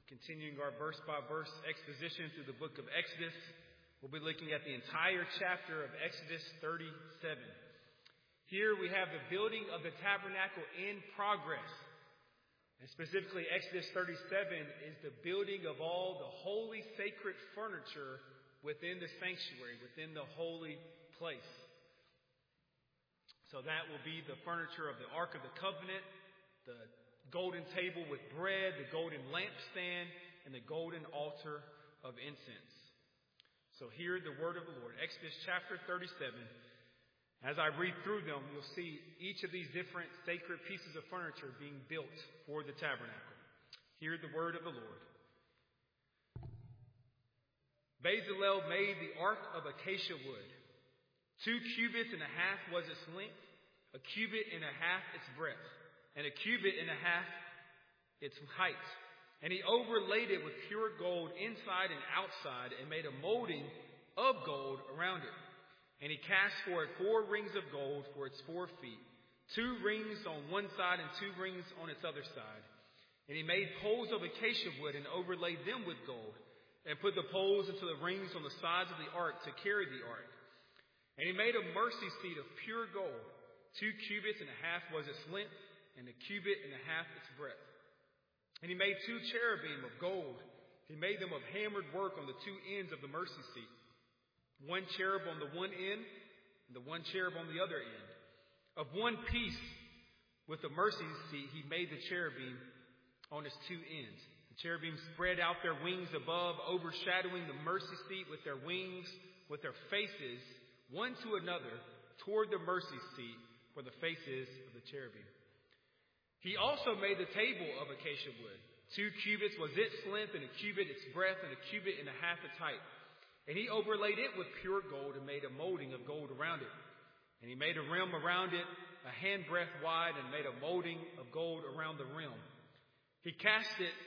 Continuing our verse-by-verse exposition through the book of Exodus, we'll be looking at the entire chapter of Exodus 37. Here we have the building of the tabernacle in progress. And specifically, Exodus 37 is the building of all the holy sacred furniture within the sanctuary, within the holy place. So that will be the furniture of the Ark of the Covenant, the golden table with bread, the golden lampstand, and the golden altar of incense. So hear the word of the Lord. Exodus chapter 37. As I read through them, you'll see each of these different sacred pieces of furniture being built for the tabernacle. Hear the word of the Lord. Bezalel made the ark of acacia wood. 2 cubits and a half was its length, a cubit and a half its breadth, and a cubit and a half its height. And he overlaid it with pure gold inside and outside, and made a molding of gold around it. And he cast for it 4 rings of gold for its 4 feet, 2 rings on one side and 2 rings on its other side. And he made poles of acacia wood and overlaid them with gold, and put the poles into the rings on the sides of the ark to carry the ark. And he made a mercy seat of pure gold. 2 cubits and a half was its length, and a cubit and a half its breadth. And he made 2 cherubim of gold. He made them of hammered work on the 2 ends of the mercy seat. 1 cherub on the one end, and the 1 cherub on the other end. Of one piece with the mercy seat, he made the cherubim on its 2 ends. The cherubim spread out their wings above, overshadowing the mercy seat with their wings, with their faces, one to another, toward the mercy seat, for the faces of the cherubim. He also made the table of acacia wood. 2 cubits was its length, and a cubit its breadth, and a cubit and a half its height. And he overlaid it with pure gold, and made a molding of gold around it. And he made a rim around it, a handbreadth wide, and made a molding of gold around the rim. He cast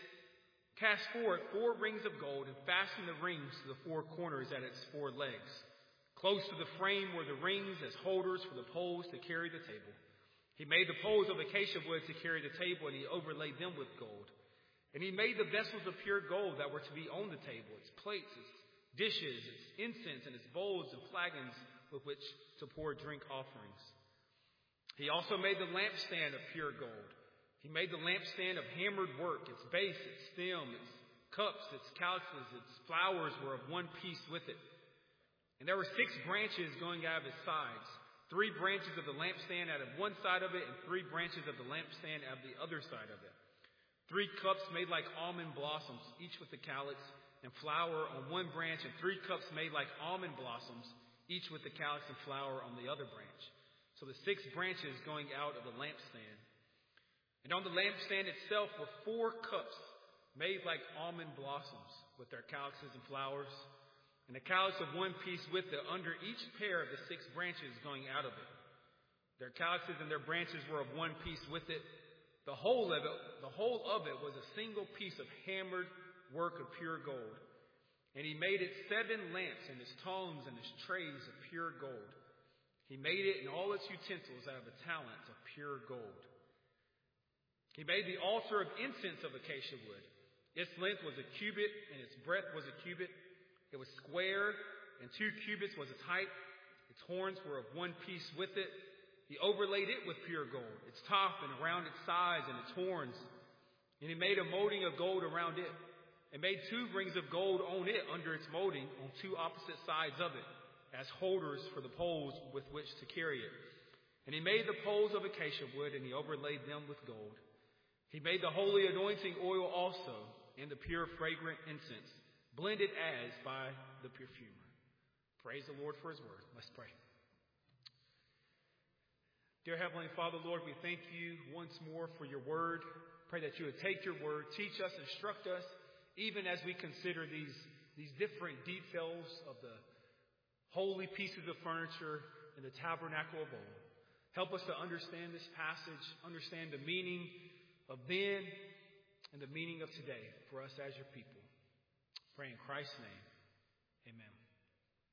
for it 4 rings of gold, and fastened the rings to the 4 corners at its 4 legs. Close to the frame were the rings as holders for the poles to carry the table. He made the poles of acacia wood to carry the table, and he overlaid them with gold. And he made the vessels of pure gold that were to be on the table, its plates, its dishes, its incense, and its bowls and flagons with which to pour drink offerings. He also made the lampstand of pure gold. He made the lampstand of hammered work. Its base, its stem, its cups, its calyxes, its flowers were of one piece with it. And there were 6 branches going out of its sides. 3 branches of the lampstand out of one side of it, and 3 branches of the lampstand out of the other side of it. 3 cups made like almond blossoms, each with a calyx and flower on one branch, and 3 cups made like almond blossoms, each with the calyx and flower on the other branch. So the 6 branches going out of the lampstand. And on the lampstand itself were 4 cups made like almond blossoms, with their calyxes and flowers, and a calyx of one piece with it under each pair of the 6 branches going out of it. Their calyxes and their branches were of one piece with it. The whole of it was a single piece of hammered work of pure gold. And he made it 7 lamps, and its tongues and its trays of pure gold. He made it and all its utensils out of the talent of pure gold. He made the altar of incense of acacia wood. Its length was a cubit, and its breadth was a cubit. It was square, and 2 cubits was its height. Its horns were of one piece with it. He overlaid it with pure gold, its top and around its sides and its horns. And he made a molding of gold around it, and made 2 rings of gold on it under its molding on 2 opposite sides of it, as holders for the poles with which to carry it. And he made the poles of acacia wood, and he overlaid them with gold. He made the holy anointing oil also, and the pure fragrant incense, blended as by the perfumer. Praise the Lord for his word. Let's pray. Dear Heavenly Father, Lord, we thank you once more for your word. Pray that you would take your word, teach us, instruct us, even as we consider these different details of the holy pieces of furniture in the tabernacle of old. Help us to understand this passage, understand the meaning of then and the meaning of today for us as your people. Pray in Christ's name. Amen.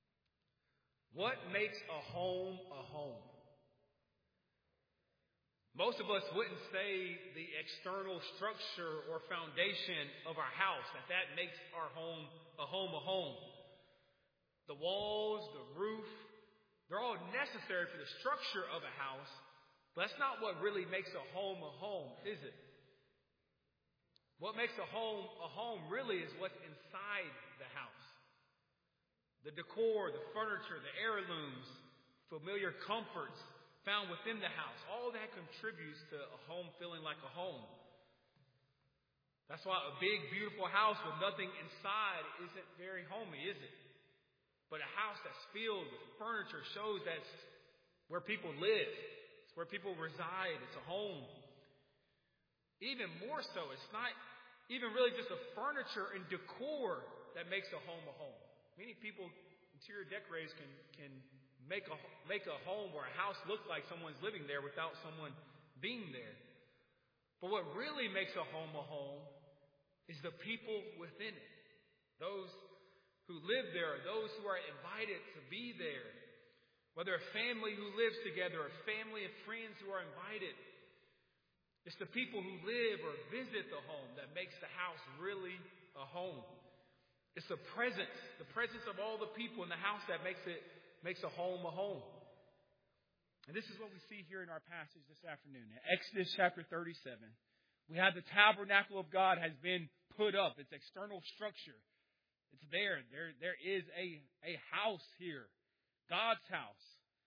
What makes a home a home? Most of us wouldn't say the external structure or foundation of our house, that makes our home a home a home. The walls, the roof, they're all necessary for the structure of a house, but that's not what really makes a home, is it? What makes a home really is what's inside the house. The decor, the furniture, the heirlooms, familiar comforts found within the house. All that contributes to a home feeling like a home. That's why a big, beautiful house with nothing inside isn't very homey, is it? But a house that's filled with furniture shows that's where people live. It's where people reside. It's a home. Even more so, it's not even really just the furniture and decor that makes a home a home. Many people, interior decorators, can make a home or a house look like someone's living there without someone being there. But what really makes a home is the people within it. Those who live there, those who are invited to be there. Whether a family who lives together, or family and friends who are invited. It's the people who live or visit the home that makes the house really a home. It's the presence of all the people in the house that makes a home a home. And this is what we see here in our passage this afternoon. In Exodus chapter 37, we have the tabernacle of God has been put up. Its external structure. It's there. There is a house here. God's house.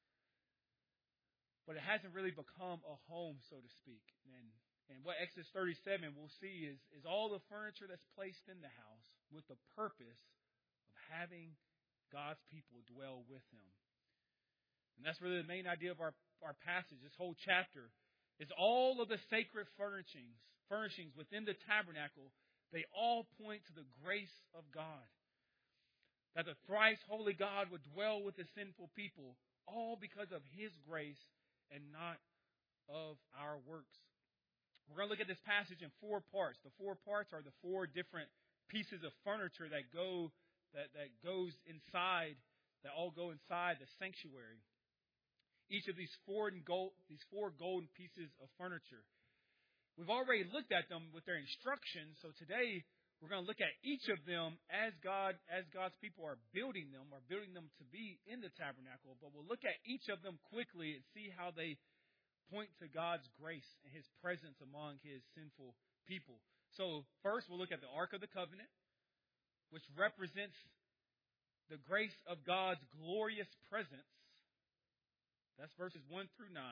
But it hasn't really become a home, so to speak. And what Exodus 37 we'll see is all the furniture that's placed in the house with the purpose of having God's people dwell with Him. And that's really the main idea of our passage. This whole chapter is all of the sacred furnishings within the tabernacle. They all point to the grace of God. That the thrice holy God would dwell with the sinful people, all because of His grace and not of our works. We're going to look at this passage in 4 parts. The 4 parts are the 4 different pieces of furniture that goes inside, that all go inside the sanctuary. Each of these 4 golden pieces of furniture. We've already looked at them with their instructions, so today we're going to look at each of them as God's people are building them to be in the tabernacle. But we'll look at each of them quickly and see how they point to God's grace and His presence among His sinful people. So first we'll look at the Ark of the Covenant, which represents the grace of God's glorious presence. That's verses 1 through 9.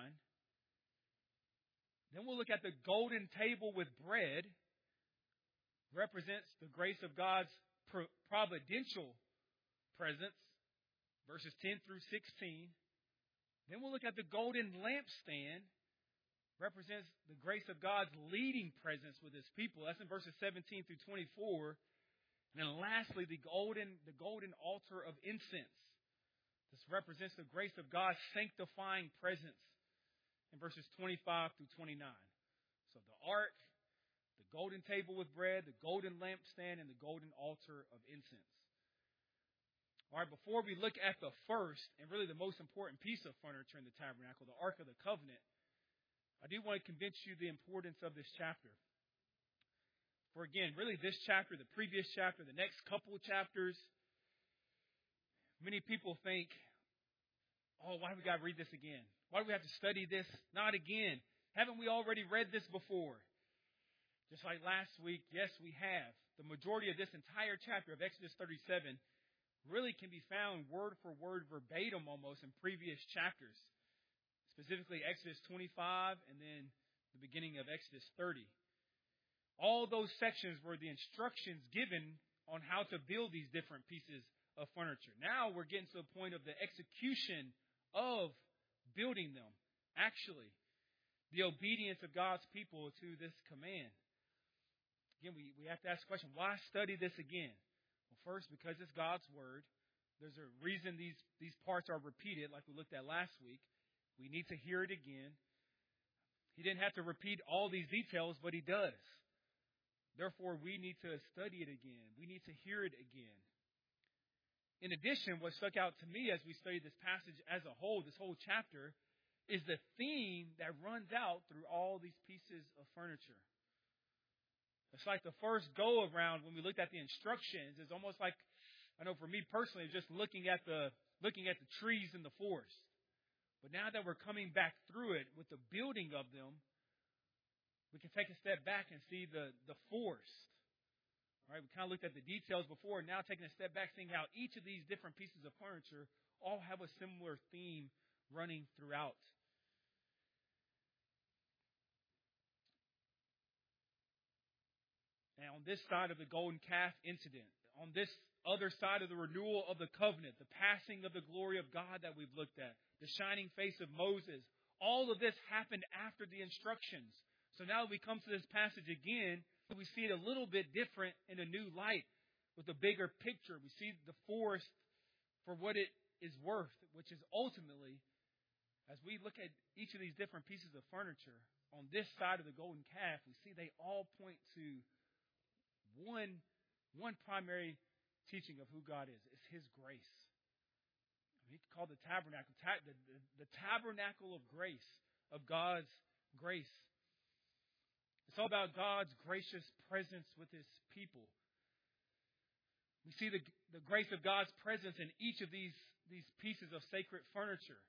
Then we'll look at the golden table with bread, represents the grace of God's providential presence, verses 10 through 16. Then we'll look at the golden lampstand, represents the grace of God's leading presence with His people. That's in verses 17 through 24. And then lastly, the golden altar of incense. This represents the grace of God's sanctifying presence in verses 25 through 29. So the ark, the golden table with bread, the golden lampstand, and the golden altar of incense. All right, before we look at the first and really the most important piece of furniture in the tabernacle, the Ark of the Covenant, I do want to convince you the importance of this chapter. For again, really this chapter, the previous chapter, the next couple of chapters, many people think, oh, why do we got to read this again? Why do we have to study this? Not again. Haven't we already read this before? Just like last week, yes, we have. The majority of this entire chapter of Exodus 37 really can be found word for word, verbatim almost, in previous chapters. Specifically Exodus 25 and then the beginning of Exodus 30. All those sections were the instructions given on how to build these different pieces of furniture. Now we're getting to the point of the execution of building them. Actually, the obedience of God's people to this command. Again, we have to ask the question, why study this again? Well, first, because it's God's Word. There's a reason these parts are repeated, like we looked at last week. We need to hear it again. He didn't have to repeat all these details, but He does. Therefore, we need to study it again. We need to hear it again. In addition, what stuck out to me as we studied this passage as a whole, this whole chapter, is the theme that runs out through all these pieces of furniture. It's like the first go around when we looked at the instructions. It's almost like, I know for me personally, just looking at the trees in the forest. But now that we're coming back through it with the building of them, we can take a step back and see the forest. All right, we kind of looked at the details before. Now taking a step back, seeing how each of these different pieces of furniture all have a similar theme running throughout. And on this side of the golden calf incident, on this other side of the renewal of the covenant, the passing of the glory of God that we've looked at, the shining face of Moses, all of this happened after the instructions. So now we come to this passage again, we see it a little bit different in a new light with a bigger picture. We see the forest for what it is worth, which is ultimately, as we look at each of these different pieces of furniture on this side of the golden calf, we see they all point to one primary teaching of who God is. It's His grace. He called the tabernacle, the tabernacle of grace, of God's grace. It's all about God's gracious presence with His people. We see the grace of God's presence in each of these pieces of sacred furniture.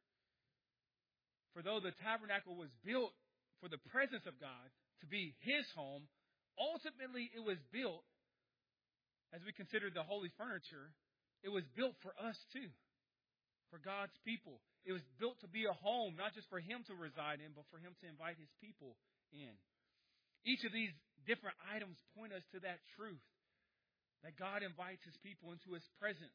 For though the tabernacle was built for the presence of God to be His home, ultimately it was built, as we consider the holy furniture, it was built for us too, for God's people. It was built to be a home, not just for Him to reside in, but for Him to invite His people in. Each of these different items point us to that truth, that God invites His people into His presence.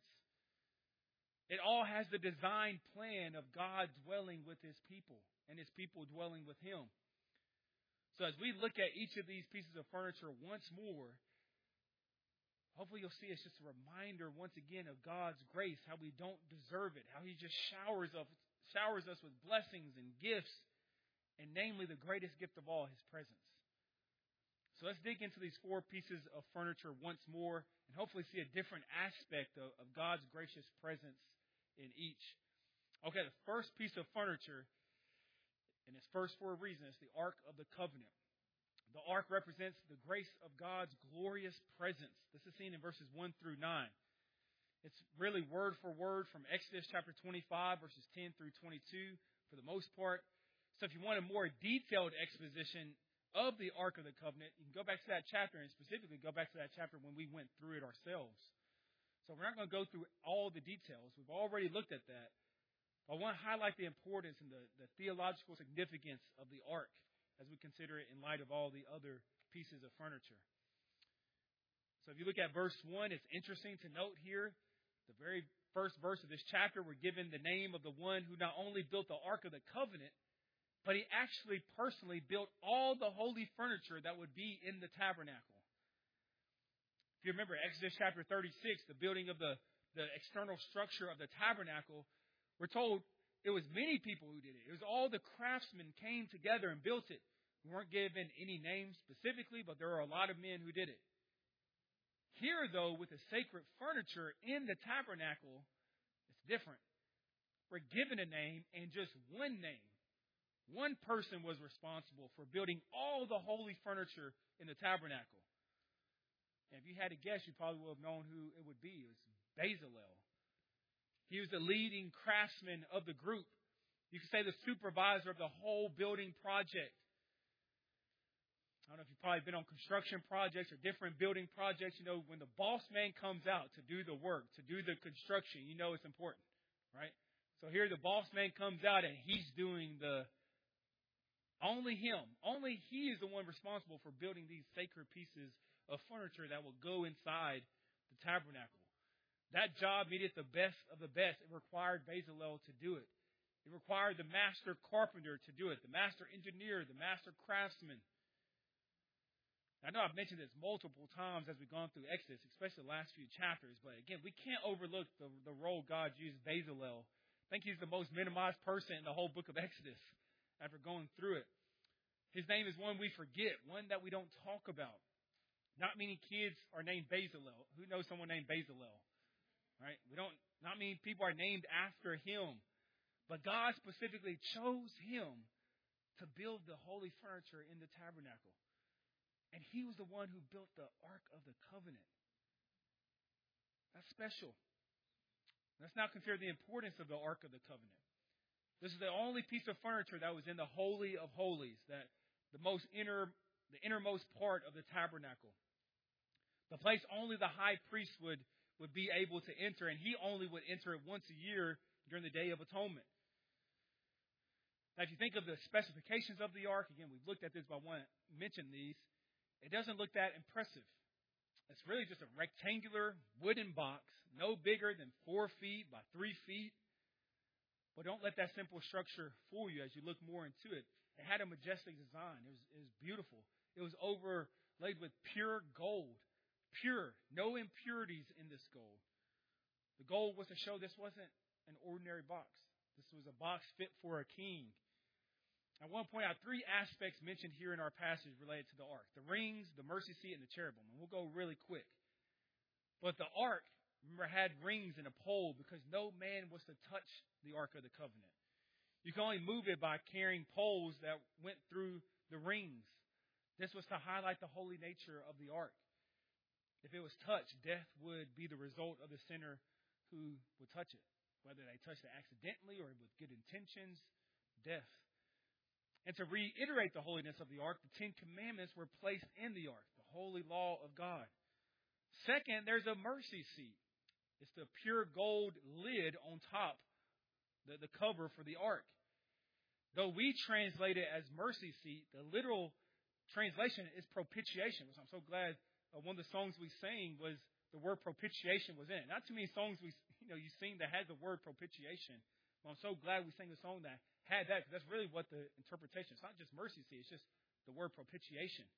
It all has the design plan of God dwelling with His people and His people dwelling with Him. So as we look at each of these pieces of furniture once more, hopefully you'll see it's just a reminder once again of God's grace, how we don't deserve it, how He just showers us with blessings and gifts, and namely the greatest gift of all, His presence. So let's dig into these four pieces of furniture once more and hopefully see a different aspect of God's gracious presence in each. Okay, the first piece of furniture, and it's first for a reason, it's the Ark of the Covenant. The Ark represents the grace of God's glorious presence. This is seen in verses 1 through 9. It's really word for word from Exodus chapter 25, verses 10 through 22 for the most part. So if you want a more detailed exposition of the Ark of the Covenant, you can go back to that chapter, and specifically go back to that chapter when we went through it ourselves. So we're not going to go through all the details. We've already looked at that. But I want to highlight the importance and the theological significance of the Ark as we consider it in light of all the other pieces of furniture. So if you look at verse 1, it's interesting to note here, the very first verse of this chapter, we're given the name of the one who not only built the Ark of the Covenant, but he actually personally built all the holy furniture that would be in the tabernacle. If you remember Exodus chapter 36, the building of the external structure of the tabernacle, we're told it was many people who did it. It was all the craftsmen came together and built it. We weren't given any names specifically, but there were a lot of men who did it. Here, though, with the sacred furniture in the tabernacle, it's different. We're given a name and just one name. One person was responsible for building all the holy furniture in the tabernacle. And if you had to guess, you probably would have known who it would be. It was Bezalel. He was the leading craftsman of the group. You could say the supervisor of the whole building project. I don't know if you've probably been on construction projects or different building projects. You know, when the boss man comes out to do the work, to do the construction, you know it's important, right? So here the boss man comes out and he's doing only he is the one responsible for building these sacred pieces of furniture that will go inside the tabernacle. That job needed the best of the best. It required Bezalel to do it. It required the master carpenter to do it, the master engineer, the master craftsman. I know I've mentioned this multiple times as we've gone through Exodus, especially the last few chapters, but again, we can't overlook the role God used Bezalel. I think he's the most minimized person in the whole book of Exodus after going through it. His name is one we forget, one that we don't talk about. Not many kids are named Bezalel. Who knows someone named Bezalel? Right? Not many people are named after him. But God specifically chose him to build the holy furniture in the tabernacle. And he was the one who built the Ark of the Covenant. That's special. Let's now consider the importance of the Ark of the Covenant. This is the only piece of furniture that was in the Holy of Holies, that the innermost part of the tabernacle. The place only the high priest would be able to enter, and he only would enter it once a year during the Day of Atonement. Now, if you think of the specifications of the ark, again, we've looked at this, but I want to mention these. It doesn't look that impressive. It's really just a rectangular wooden box, no bigger than 4 feet by 3 feet. But don't let that simple structure fool you as you look more into it. It had a majestic design. It was beautiful. It was overlaid with pure gold. Pure. No impurities in this gold. The gold was to show this wasn't an ordinary box. This was a box fit for a king. I want to point out 3 aspects mentioned here in our passage related to the ark. The rings, the mercy seat, and the cherubim. And we'll go really quick. But the ark, remember, had rings and a pole because no man was to touch the Ark of the Covenant. You can only move it by carrying poles that went through the rings. This was to highlight the holy nature of the ark. If it was touched, death would be the result of the sinner who would touch it. Whether they touched it accidentally or with good intentions, death. And to reiterate the holiness of the ark, the 10 Commandments were placed in the ark, the holy law of God. Second, there's a mercy seat. It's the pure gold lid on top, the cover for the ark. Though we translate it as mercy seat, the literal translation is propitiation. So I'm so glad one of the songs we sang was the word propitiation was in it. Not too many songs you sing that has the word propitiation. Well, I'm so glad we sang a song that had that, because that's really what the interpretation. It's not just mercy seat, it's just the word propitiation.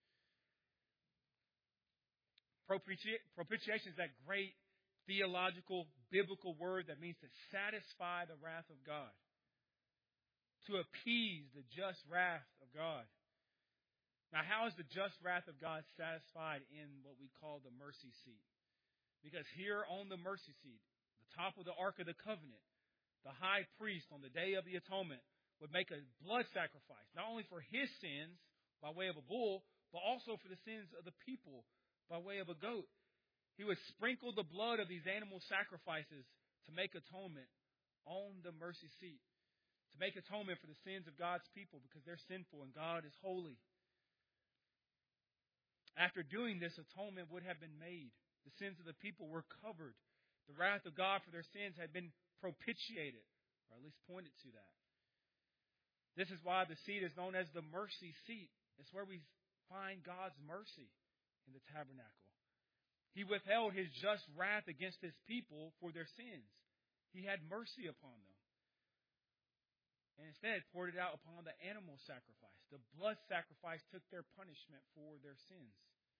Propitiation is that great theological, biblical word that means to satisfy the wrath of God, to appease the just wrath of God. Now, how is the just wrath of God satisfied in what we call the mercy seat? Because here on the mercy seat, the top of the Ark of the Covenant, the high priest on the Day of the Atonement would make a blood sacrifice, not only for his sins by way of a bull, but also for the sins of the people by way of a goat. He would sprinkle the blood of these animal sacrifices to make atonement on the mercy seat, to make atonement for the sins of God's people because they're sinful and God is holy. After doing this, atonement would have been made. The sins of the people were covered. The wrath of God for their sins had been propitiated, or at least pointed to that. This is why the seat is known as the mercy seat. It's where we find God's mercy in the tabernacle. He withheld his just wrath against his people for their sins. He had mercy upon them. And instead poured it out upon the animal sacrifice. The blood sacrifice took their punishment for their sins.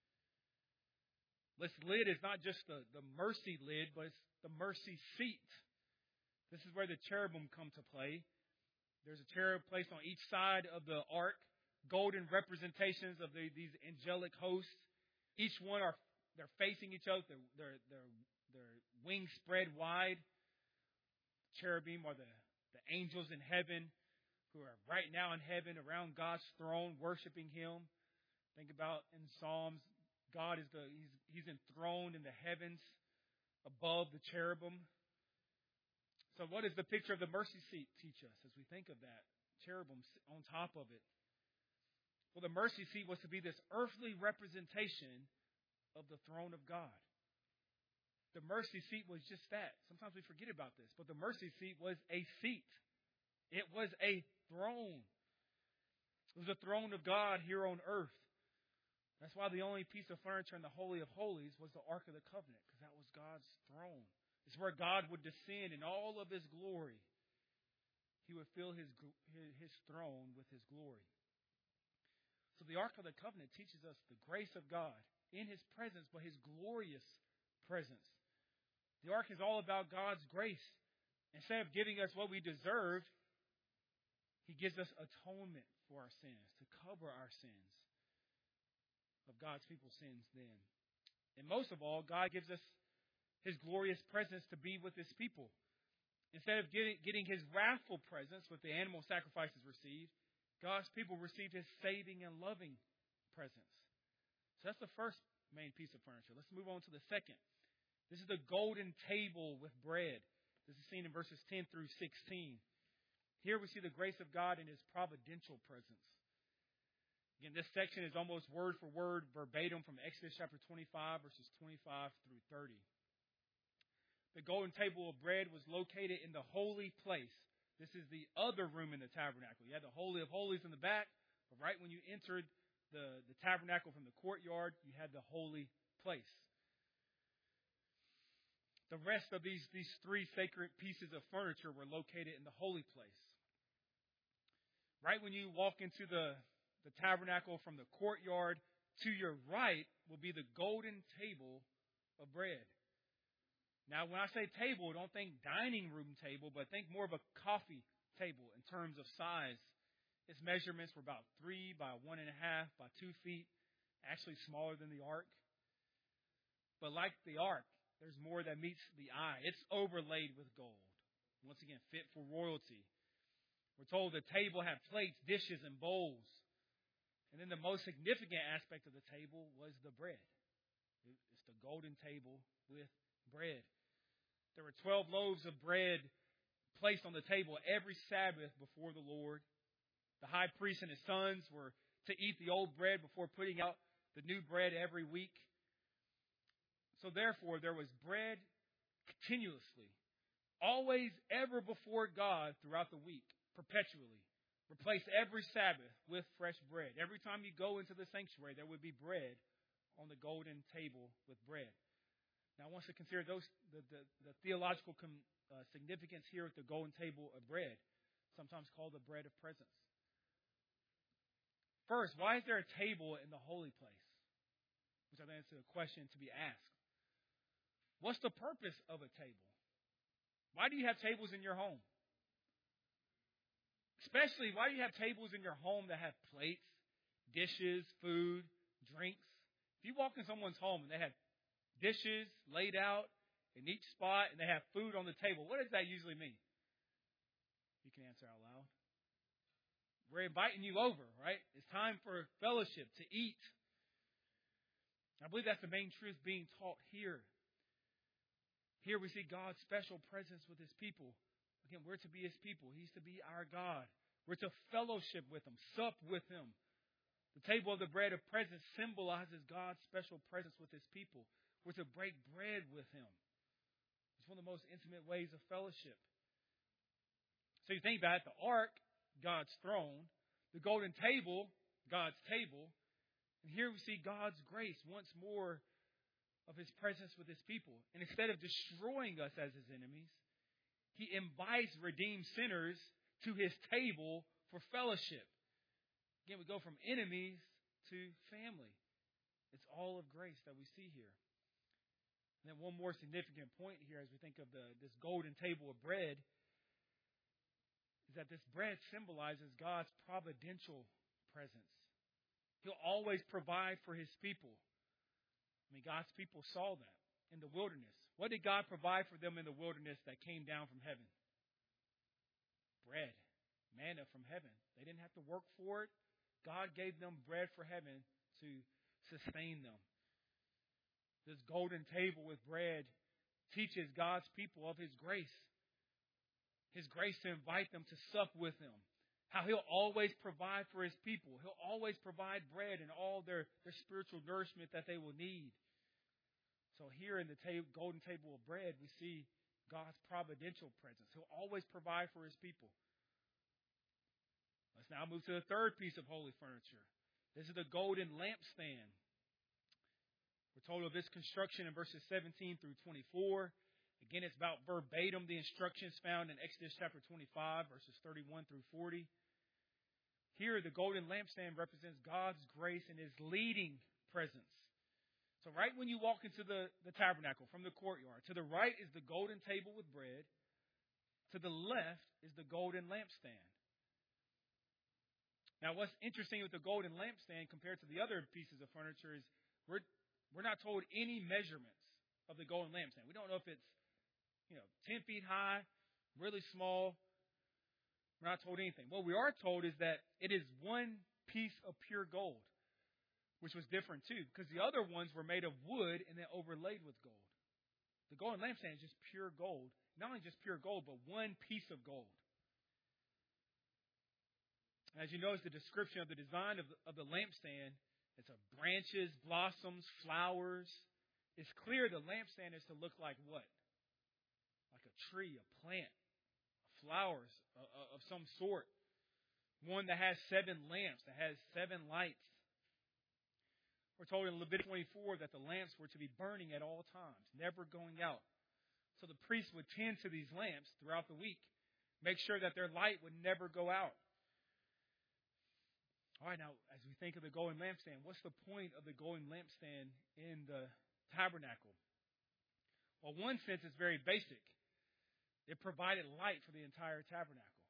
This lid is not just the mercy lid, but it's the mercy seat. This is where the cherubim come to play. There's a cherub placed on each side of the ark, golden representations of these angelic hosts. Each one they're facing each other. Their wings spread wide. Cherubim are the angels in heaven who are right now in heaven around God's throne worshiping Him. Think about in Psalms, God He's enthroned in the heavens above the cherubim. So what does the picture of the mercy seat teach us as we think of that? Cherubim on top of it. Well, the mercy seat was to be this earthly representation of the throne of God. The mercy seat was just that. Sometimes we forget about this, but the mercy seat was a seat. It was a throne. It was the throne of God here on earth. That's why the only piece of furniture in the Holy of Holies was the Ark of the Covenant, because that was God's throne. It's where God would descend in all of His glory. He would fill His throne with His glory. So the Ark of the Covenant teaches us the grace of God in His presence, but His glorious presence. The ark is all about God's grace. Instead of giving us what we deserved, He gives us atonement for our sins, to cover our sins, of God's people's sins then. And most of all, God gives us His glorious presence to be with His people. Instead of getting his wrathful presence with the animal sacrifices received, God's people received his saving and loving presence. So that's the first main piece of furniture. Let's move on to the second. This is the golden table with bread. This is seen in verses 10 through 16. Here we see the grace of God in his providential presence. Again, this section is almost word for word, verbatim from Exodus chapter 25, verses 25 through 30. The golden table of bread was located in the holy place. This is the other room in the tabernacle. You had the Holy of Holies in the back, but right when you entered the tabernacle from the courtyard, you had the holy place. The rest of these three sacred pieces of furniture were located in the holy place. Right when you walk into the tabernacle from the courtyard, to your right will be the golden table of bread. Now, when I say table, don't think dining room table, but think more of a coffee table in terms of size. Its measurements were about 3 by 1.5 by 2 feet, actually smaller than the ark. But like the ark, there's more that meets the eye. It's overlaid with gold. Once again, fit for royalty. We're told the table had plates, dishes, and bowls. And then the most significant aspect of the table was the bread. It's the golden table with bread. There were 12 loaves of bread placed on the table every Sabbath before the Lord. The high priest and his sons were to eat the old bread before putting out the new bread every week. So therefore, there was bread continuously, always, ever before God throughout the week, perpetually. Replace every Sabbath with fresh bread. Every time you go into the sanctuary, there would be bread on the golden table with bread. Now, I want us to consider the theological significance here with the golden table of bread, sometimes called the bread of presence. First, why is there a table in the holy place? Which I think is a question to be asked. What's the purpose of a table? Why do you have tables in your home? Especially, why do you have tables in your home that have plates, dishes, food, drinks? If you walk in someone's home and they have dishes laid out in each spot and they have food on the table, what does that usually mean? You can answer out loud. We're inviting you over, right? It's time for fellowship, to eat. I believe that's the main truth being taught here. Here we see God's special presence with his people. Again, we're to be his people. He's to be our God. We're to fellowship with him, sup with him. The table of the bread of presence symbolizes God's special presence with his people. We're to break bread with him. It's one of the most intimate ways of fellowship. So you think about it, the ark, God's throne, the golden table, God's table. And here we see God's grace once more of his presence with his people. And instead of destroying us as his enemies, he invites redeemed sinners to his table for fellowship. Again, we go from enemies to family. It's all of grace that we see here. And then one more significant point here as we think of this golden table of bread is that this bread symbolizes God's providential presence. He'll always provide for his people. I mean, God's people saw that in the wilderness. What did God provide for them in the wilderness that came down from heaven? Bread, manna from heaven. They didn't have to work for it. God gave them bread for heaven to sustain them. This golden table with bread teaches God's people of his grace. His grace to invite them to sup with him. How he'll always provide for his people. He'll always provide bread and all their spiritual nourishment that they will need. So here in the golden table of bread, we see God's providential presence. He'll always provide for his people. Let's now move to the third piece of holy furniture. This is the golden lampstand. We're told of its construction in verses 17 through 24. Again, it's about verbatim the instructions found in Exodus chapter 25, verses 31 through 40. Here, the golden lampstand represents God's grace and his leading presence. So right when you walk into the tabernacle from the courtyard, to the right is the golden table with bread. To the left is the golden lampstand. Now, what's interesting with the golden lampstand compared to the other pieces of furniture is we're not told any measurements of the golden lampstand. We don't know if it's 10 feet high Really small. We're not told anything. What we are told is that it is one piece of pure gold, which was different too, because the other ones were made of wood and then overlaid with gold. The golden lampstand is just pure gold. Not only just pure gold, but one piece of gold. As you notice, the description of the design of the lampstand, it's branches, blossoms, flowers. It's clear the lampstand is to look like what? Like a tree, a plant, flowers of some sort. One that has 7 lamps, that has 7 lights. We're told in Leviticus 24 that the lamps were to be burning at all times, never going out. So the priest would tend to these lamps throughout the week, make sure that their light would never go out. All right, now, as we think of the golden lampstand, what's the point of the golden lampstand in the tabernacle? Well, in one sense, it's very basic. It provided light for the entire tabernacle.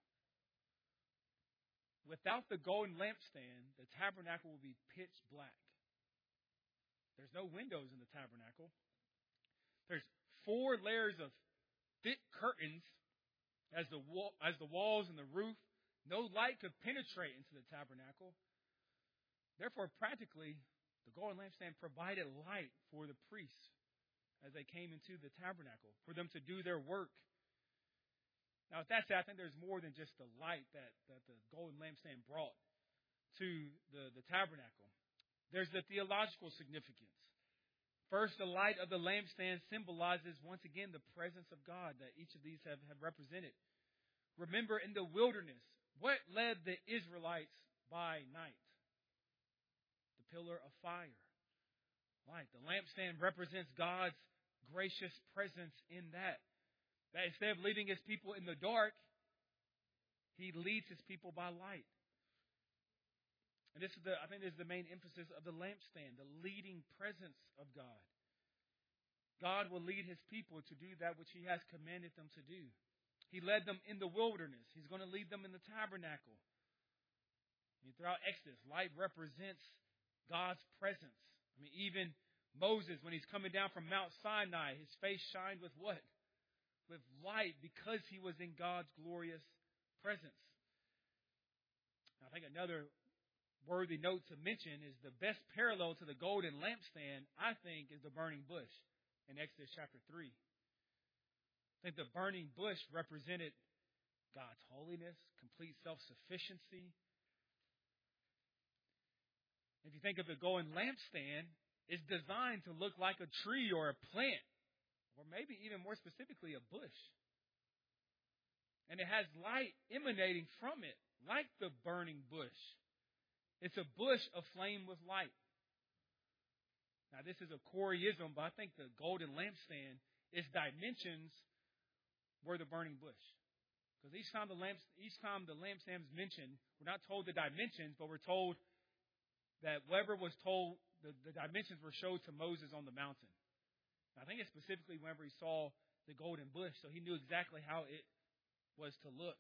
Without the golden lampstand, the tabernacle would be pitch black. There's no windows in the tabernacle. There's 4 layers of thick curtains as the walls and the roof. No light could penetrate into the tabernacle. Therefore, practically, the golden lampstand provided light for the priests as they came into the tabernacle, for them to do their work. Now, with that said, I think there's more than just the light that the golden lampstand brought to the tabernacle. There's the theological significance. First, the light of the lampstand symbolizes, once again, the presence of God that each of these have represented. Remember, in the wilderness, what led the Israelites by night? The pillar of fire. Light. The lampstand represents God's gracious presence in that. That instead of leading His people in the dark, He leads His people by light. And I think this is the main emphasis of the lampstand, the leading presence of God. God will lead His people to do that which He has commanded them to do. He led them in the wilderness. He's going to lead them in the tabernacle. Throughout Exodus, light represents God's presence. Even Moses, when he's coming down from Mount Sinai, his face shined with what? With light, because he was in God's glorious presence. I think another worthy note to mention is the best parallel to the golden lampstand, I think, is the burning bush in Exodus chapter 3. I think the burning bush represented God's holiness, complete self-sufficiency. If you think of the golden lampstand, it's designed to look like a tree or a plant, or maybe even more specifically, a bush. And it has light emanating from it, like the burning bush. It's a bush aflame with light. Now, this is a Coreyism, but I think the golden lampstand, its dimensions were the burning bush. Because each time the lampstand is mentioned, we're not told the dimensions, but we're told that whatever was told, the dimensions were showed to Moses on the mountain. I think it's specifically whenever he saw the golden bush, so he knew exactly how it was to look.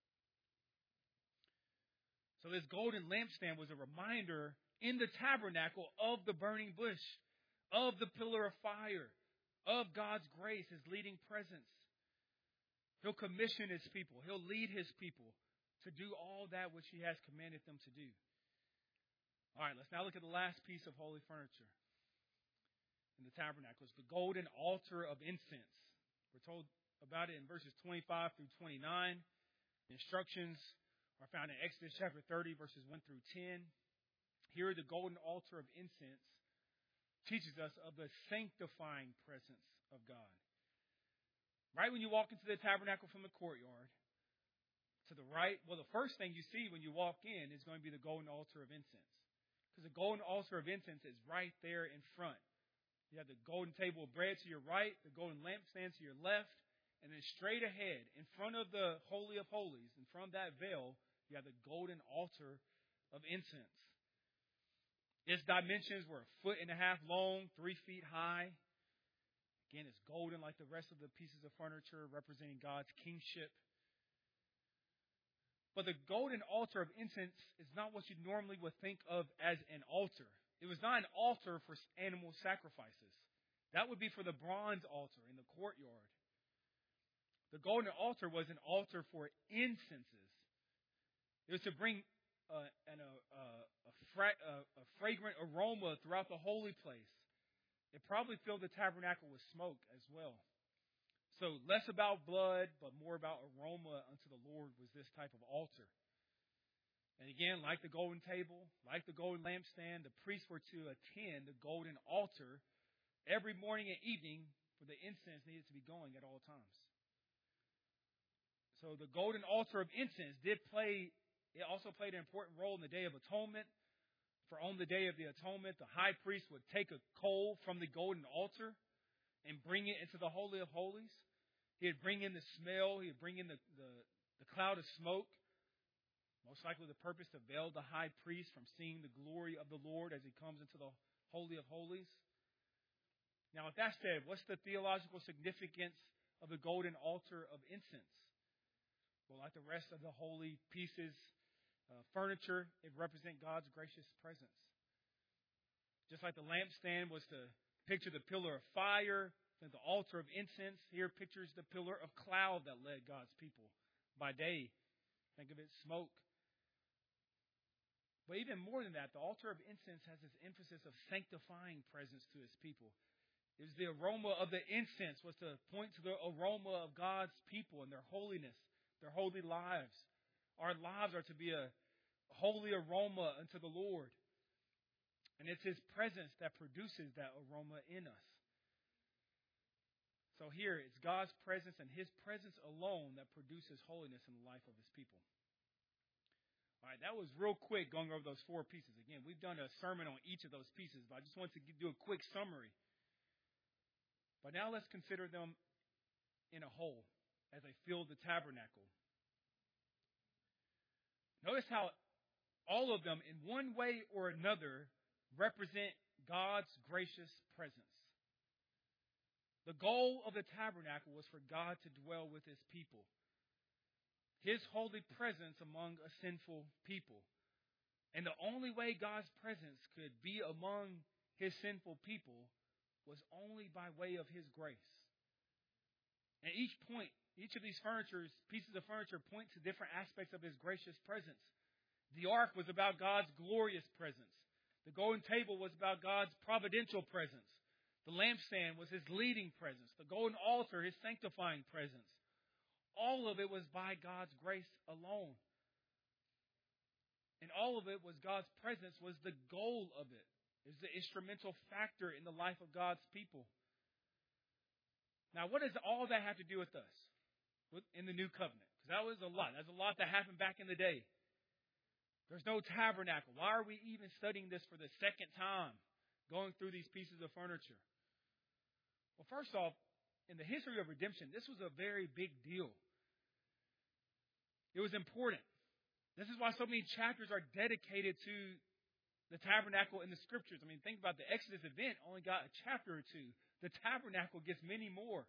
So this golden lampstand was a reminder in the tabernacle of the burning bush, of the pillar of fire, of God's grace, His leading presence. He'll commission His people. He'll lead His people to do all that which He has commanded them to do. All right, let's now look at the last piece of holy furniture in the tabernacle. It's the golden altar of incense. We're told about it in verses 25 through 29. The instructions are found in Exodus chapter 30, verses 1 through 10. Here, the golden altar of incense teaches us of the sanctifying presence of God. Right when you walk into the tabernacle from the courtyard, to the right, well, the first thing you see when you walk in is going to be the golden altar of incense. Because the golden altar of incense is right there in front. You have the golden table of bread to your right, the golden lampstand to your left, and then straight ahead, in front of the Holy of Holies, and from that veil, you have the golden altar of incense. Its dimensions were 1.5 feet long, 3 feet high. Again, it's golden like the rest of the pieces of furniture, representing God's kingship. But the golden altar of incense is not what you normally would think of as an altar. It was not an altar for animal sacrifices. That would be for the bronze altar in the courtyard. The golden altar was an altar for incenses. It was to bring a fragrant aroma throughout the holy place. It probably filled the tabernacle with smoke as well. So less about blood, but more about aroma unto the Lord was this type of altar. And again, like the golden table, like the golden lampstand, the priests were to attend the golden altar every morning and evening, for the incense needed to be going at all times. So the golden altar of incense also played an important role in the Day of Atonement. For on the Day of the Atonement, the high priest would take a coal from the golden altar and bring it into the Holy of Holies. He'd bring in the smell. He'd bring in the cloud of smoke. Most likely the purpose to veil the high priest from seeing the glory of the Lord as he comes into the Holy of Holies. Now, with that said, what's the theological significance of the golden altar of incense? Well, like the rest of the holy pieces, furniture, it represents God's gracious presence. Just like the lampstand was to picture the pillar of fire, and the altar of incense here pictures the pillar of cloud that led God's people by day. Think of it, smoke. But even more than that, the altar of incense has this emphasis of sanctifying presence to his people. It was the aroma of the incense was to point to the aroma of God's people and their holiness, their holy lives. Our lives are to be a holy aroma unto the Lord. And it's his presence that produces that aroma in us. So here, it's God's presence and his presence alone that produces holiness in the life of his people. All right, that was real quick going over those four pieces. Again, we've done a sermon on each of those pieces, but I just wanted to do a quick summary. But now let's consider them in a whole as they fill the tabernacle. Notice how all of them, in one way or another, represent God's gracious presence. The goal of the tabernacle was for God to dwell with his people. His holy presence among a sinful people. And the only way God's presence could be among his sinful people was only by way of his grace. And each of these pieces of furniture point to different aspects of his gracious presence. The ark was about God's glorious presence. The golden table was about God's providential presence. The lampstand was his leading presence. The golden altar, his sanctifying presence. All of it was by God's grace alone. And all of it was God's presence was the goal of it. It was the instrumental factor in the life of God's people. Now, what does all that have to do with us in the new covenant? Because that was a lot. That's a lot that happened back in the day. There's no tabernacle. Why are we even studying this for the second time, going through these pieces of furniture? Well, first off, in the history of redemption, this was a very big deal. It was important. This is why so many chapters are dedicated to the tabernacle in the scriptures. I mean, think about the Exodus event only got a chapter or two. The tabernacle gets many more.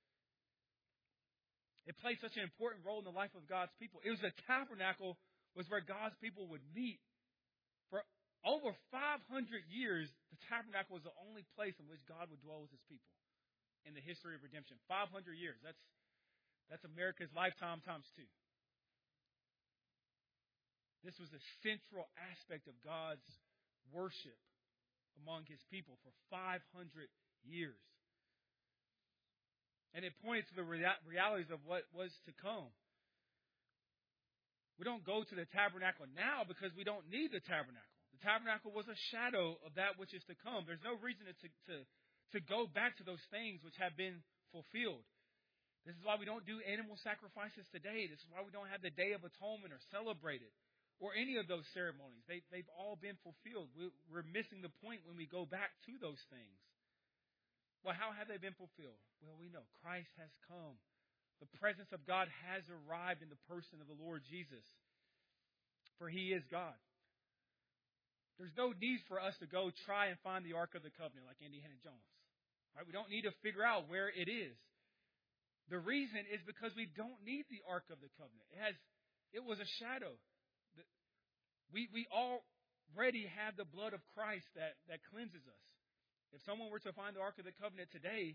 It played such an important role in the life of God's people. It was the tabernacle was where God's people would meet. For over 500 years, the tabernacle was the only place in which God would dwell with his people in the history of redemption. 500 years. That's America's lifetime times 2. This was a central aspect of God's worship among his people for 500 years. And it pointed to the realities of what was to come. We don't go to the tabernacle now because we don't need the tabernacle. The tabernacle was a shadow of that which is to come. There's no reason to go back to those things which have been fulfilled. This is why we don't do animal sacrifices today. This is why we don't have the Day of Atonement or celebrate it. Or any of those ceremonies. They've all been fulfilled. We're missing the point when we go back to those things. Well, how have they been fulfilled? Well, we know Christ has come. The presence of God has arrived in the person of the Lord Jesus. For he is God. There's no need for us to go try and find the Ark of the Covenant like Indiana Jones. Right? We don't need to figure out where it is. The reason is because we don't need the Ark of the Covenant. It was a shadow. We already have the blood of Christ that cleanses us. If someone were to find the Ark of the Covenant today,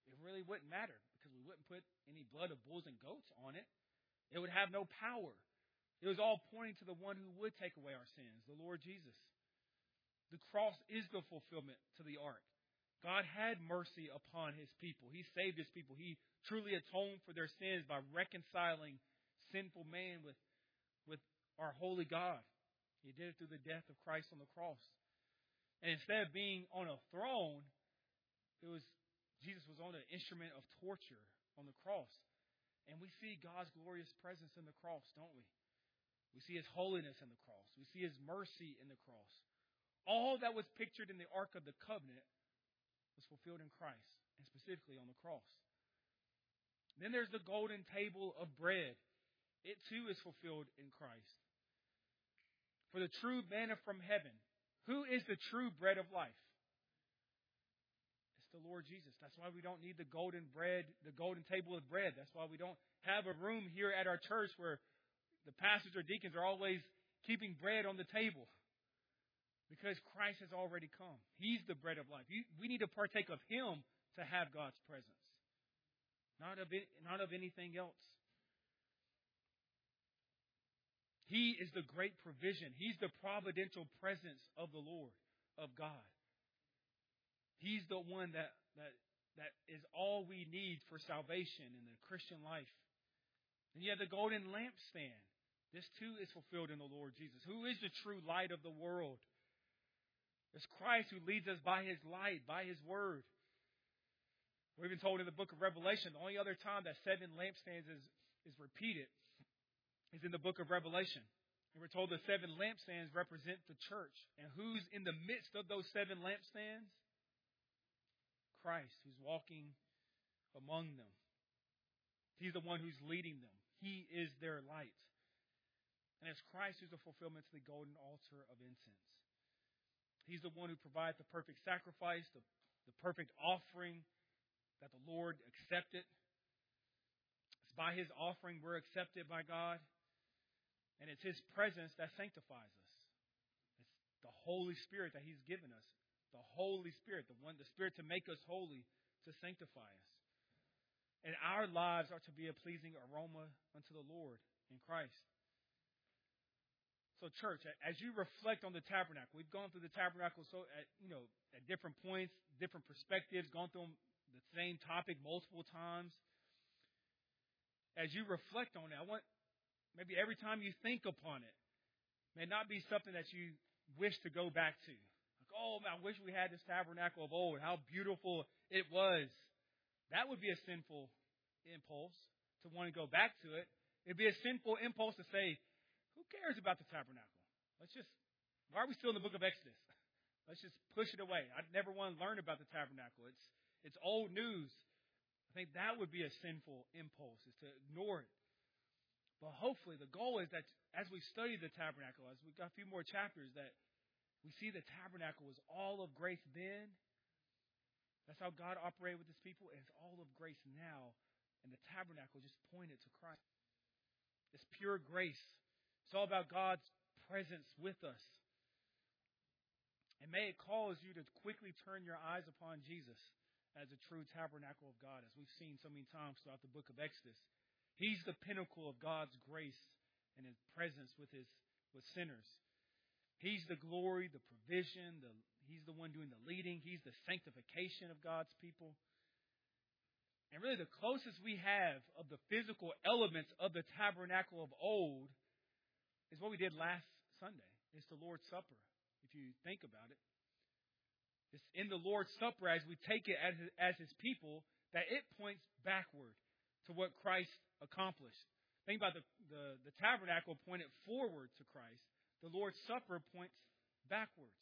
it really wouldn't matter because we wouldn't put any blood of bulls and goats on it. It would have no power. It was all pointing to the one who would take away our sins, the Lord Jesus. The cross is the fulfillment to the ark. God had mercy upon his people. He saved his people. He truly atoned for their sins by reconciling sinful man with our holy God. He did it through the death of Christ on the cross. And instead of being on a throne, Jesus was on an instrument of torture on the cross. And we see God's glorious presence in the cross, don't we? We see his holiness in the cross. We see his mercy in the cross. All that was pictured in the Ark of the Covenant was fulfilled in Christ, and specifically on the cross. Then there's the golden table of bread. It too is fulfilled in Christ. For the true manna from heaven. Who is the true bread of life? It's the Lord Jesus. That's why we don't need the golden bread, the golden table of bread. That's why we don't have a room here at our church where the pastors or deacons are always keeping bread on the table. Because Christ has already come. He's the bread of life. We need to partake of him to have God's presence. Not of anything else. He is the great provision. He's the providential presence of the Lord, of God. He's the one that is all we need for salvation in the Christian life. And you have the golden lampstand. This too is fulfilled in the Lord Jesus. Who is the true light of the world? It's Christ who leads us by his light, by his word. We're even told in the book of Revelation, the only other time that 7 lampstands is repeated is in the book of Revelation. And we're told the 7 lampstands represent the church. And who's in the midst of those 7 lampstands? Christ, who's walking among them. He's the one who's leading them. He is their light. And it's Christ who's the fulfillment to the golden altar of incense. He's the one who provides the perfect sacrifice, the perfect offering that the Lord accepted. It's by his offering we're accepted by God. And it's his presence that sanctifies us. It's the Holy Spirit that he's given us. The Holy Spirit, the Spirit to make us holy, to sanctify us. And our lives are to be a pleasing aroma unto the Lord in Christ. So, church, as you reflect on the tabernacle, we've gone through the tabernacle at different points, different perspectives, gone through the same topic multiple times. As you reflect on it, I want maybe every time you think upon it, may not be something that you wish to go back to. Like, oh, man, I wish we had this tabernacle of old. How beautiful it was. That would be a sinful impulse to want to go back to it. It'd be a sinful impulse to say, who cares about the tabernacle? Why are we still in the book of Exodus? Let's just push it away. I never want to learn about the tabernacle. It's old news. I think that would be a sinful impulse, is to ignore it. But hopefully the goal is that as we study the tabernacle, as we've got a few more chapters, that we see the tabernacle was all of grace then. That's how God operated with his people. And it's all of grace now. And the tabernacle just pointed to Christ. It's pure grace. It's all about God's presence with us. And may it cause you to quickly turn your eyes upon Jesus as a true tabernacle of God, as we've seen so many times throughout the book of Exodus. He's the pinnacle of God's grace and his presence with sinners. He's the glory, the provision, he's the one doing the leading. He's the sanctification of God's people. And really the closest we have of the physical elements of the tabernacle of old is what we did last Sunday. It's the Lord's Supper, if you think about it. It's in the Lord's Supper, as we take it as his people, that it points backward to what Christ accomplished. Think about the tabernacle pointed forward to Christ. The Lord's Supper points backwards.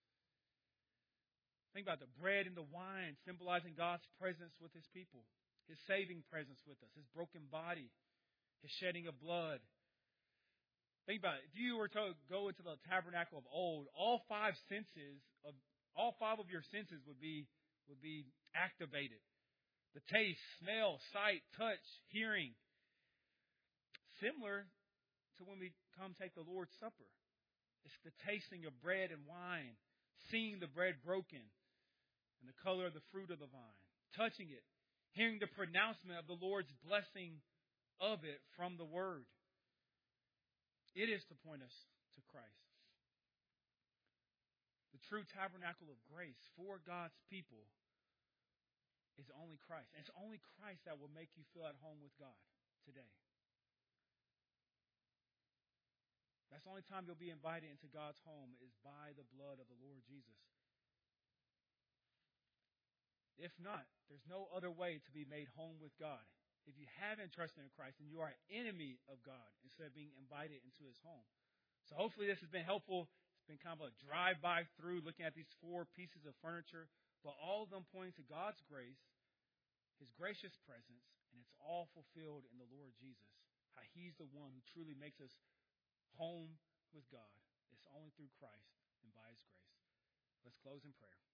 Think about the bread and the wine symbolizing God's presence with his people. His saving presence with us. His broken body. His shedding of blood. Think about it. If you were to go into the tabernacle of old, all 5 of your senses would be activated. The taste, smell, sight, touch, hearing. Similar to when we come take the Lord's Supper. It's the tasting of bread and wine, seeing the bread broken, and the color of the fruit of the vine, touching it, hearing the pronouncement of the Lord's blessing of it from the Word. It is to point us to Christ. The true tabernacle of grace for God's people is only Christ. And it's only Christ that will make you feel at home with God today. That's the only time you'll be invited into God's home is by the blood of the Lord Jesus. If not, there's no other way to be made home with God. If you haven't trusted in Christ, then you are an enemy of God instead of being invited into His home. So hopefully this has been helpful. It's been kind of a drive-by through looking at these 4 pieces of furniture, but all of them pointing to God's grace, His gracious presence, and it's all fulfilled in the Lord Jesus. How He's the one who truly makes us home with God. It's only through Christ and by His grace. Let's close in prayer.